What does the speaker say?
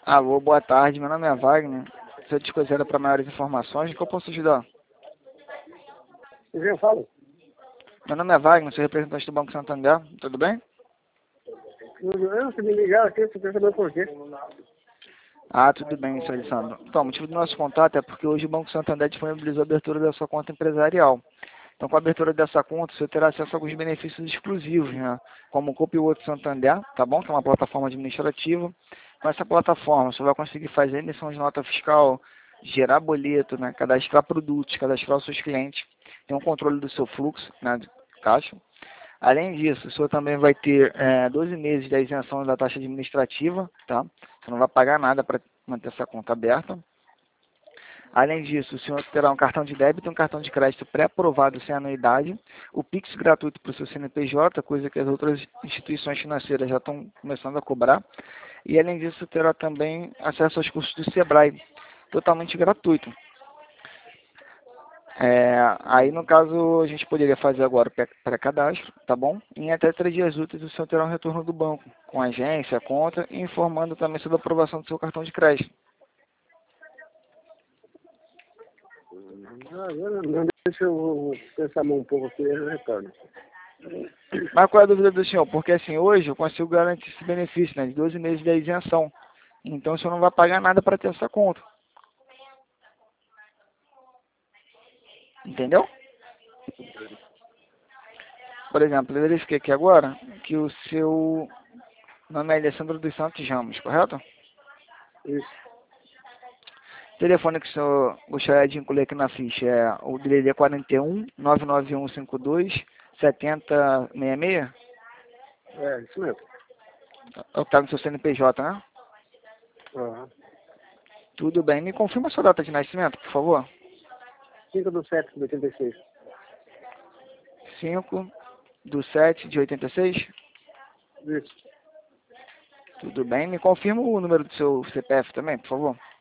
Alô, boa tarde. Meu nome é Wagner. Se eu te considero para maiores informações, o que eu posso ajudar? Eu falo. Meu nome é Wagner, sou representante do Banco Santander. Tudo bem? Se me ligar aqui, você quer saber por quê? Ah, tudo bem, senhor Alessandro. Então, o motivo do nosso contato é porque hoje o Banco Santander disponibilizou a abertura da sua conta empresarial. Então, com a abertura dessa conta, você terá acesso a alguns benefícios exclusivos, né? Como o Copilot Santander, tá bom? Que é uma plataforma administrativa. Com essa plataforma, você vai conseguir fazer emissão de nota fiscal, gerar boleto, né? Cadastrar produtos, cadastrar os seus clientes. Tem um controle do seu fluxo, né? De caixa. Além disso, o senhor também vai ter 12 meses da isenção da taxa administrativa, tá? Você não vai pagar nada para manter essa conta aberta. Além disso, o senhor terá um cartão de débito e um cartão de crédito pré-aprovado sem anuidade, o Pix gratuito para o seu CNPJ, coisa que as outras instituições financeiras já estão começando a cobrar. E além disso, terá também acesso aos cursos do Sebrae, totalmente gratuito. Aí, no caso, a gente poderia fazer agora o pré-cadastro, tá bom? Em até 3 dias úteis, o senhor terá um retorno do banco, com a agência, a conta, e informando também sobre a aprovação do seu cartão de crédito. Agora não, deixa eu pensar um pouco aqui e retorno. Mas qual é a dúvida do senhor? Porque assim, hoje eu consigo garantir esse benefício, né, de 12 meses da isenção. Então o senhor não vai pagar nada para ter essa conta. Entendeu? Por exemplo, eu verifiquei aqui agora que o seu nome é Alessandro dos Santos Ramos, correto? Isso. O telefone que o senhor gostaria de incluir aqui na ficha é o DDD 41 99152 7066? Isso mesmo. É o que está no seu CNPJ, né? Aham. Tudo bem. Me confirma a sua data de nascimento, por favor. 5/7/86. 5/7/86? Isso. Tudo bem. Me confirma o número do seu CPF também, por favor.